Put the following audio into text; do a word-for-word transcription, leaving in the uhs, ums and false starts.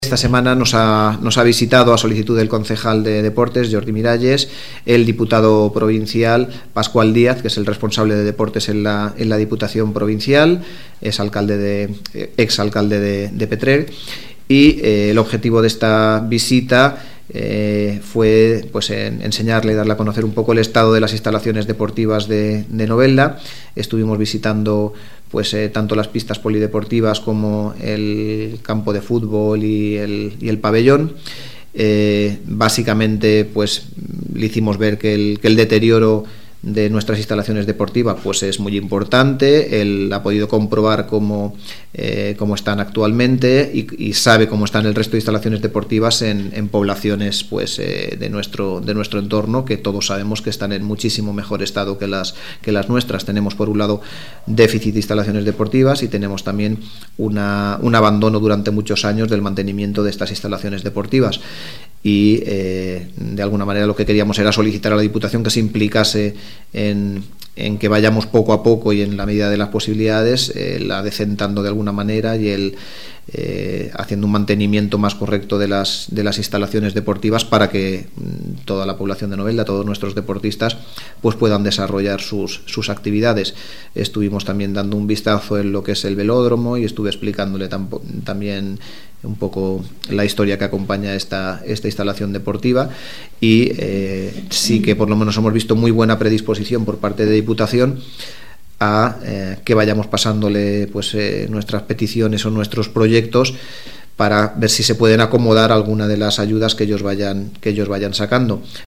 Esta semana nos ha, nos ha visitado a solicitud del concejal de Deportes, Jordi Miralles, el diputado provincial Pascual Díaz, que es el responsable de Deportes en la, en la Diputación Provincial, es alcalde de, exalcalde de, de Petrer, y eh, el objetivo de esta visita eh, fue pues, en, enseñarle y darle a conocer un poco el estado de las instalaciones deportivas de, de Novelda. Estuvimos visitando pues eh, tanto las pistas polideportivas como el campo de fútbol y el, y el pabellón. Eh, básicamente pues le hicimos ver que el, que el deterioro de nuestras instalaciones deportivas pues es muy importante. Él ha podido comprobar cómo, eh, cómo están actualmente y, y sabe cómo están el resto de instalaciones deportivas en, en poblaciones pues eh, de nuestro de nuestro entorno, que todos sabemos que están en muchísimo mejor estado que las que las nuestras. Tenemos por un lado déficit de instalaciones deportivas y tenemos también una, un abandono durante muchos años del mantenimiento de estas instalaciones deportivas. Y eh, de alguna manera lo que queríamos era solicitar a la Diputación que se implicase en, en que vayamos poco a poco y en la medida de las posibilidades eh, la decentando de alguna manera y el eh, haciendo un mantenimiento más correcto de las, de las instalaciones deportivas para que mm, toda la población de Novelda, todos nuestros deportistas pues puedan desarrollar sus, sus actividades. Estuvimos también dando un vistazo en lo que es el velódromo y estuve explicándole tampo, también un poco la historia que acompaña esta, esta instalación deportiva y eh, sí que por lo menos hemos visto muy buena predisposición por parte de Diputación a eh, que vayamos pasándole pues eh, nuestras peticiones o nuestros proyectos para ver si se pueden acomodar alguna de las ayudas que ellos vayan, que ellos vayan sacando.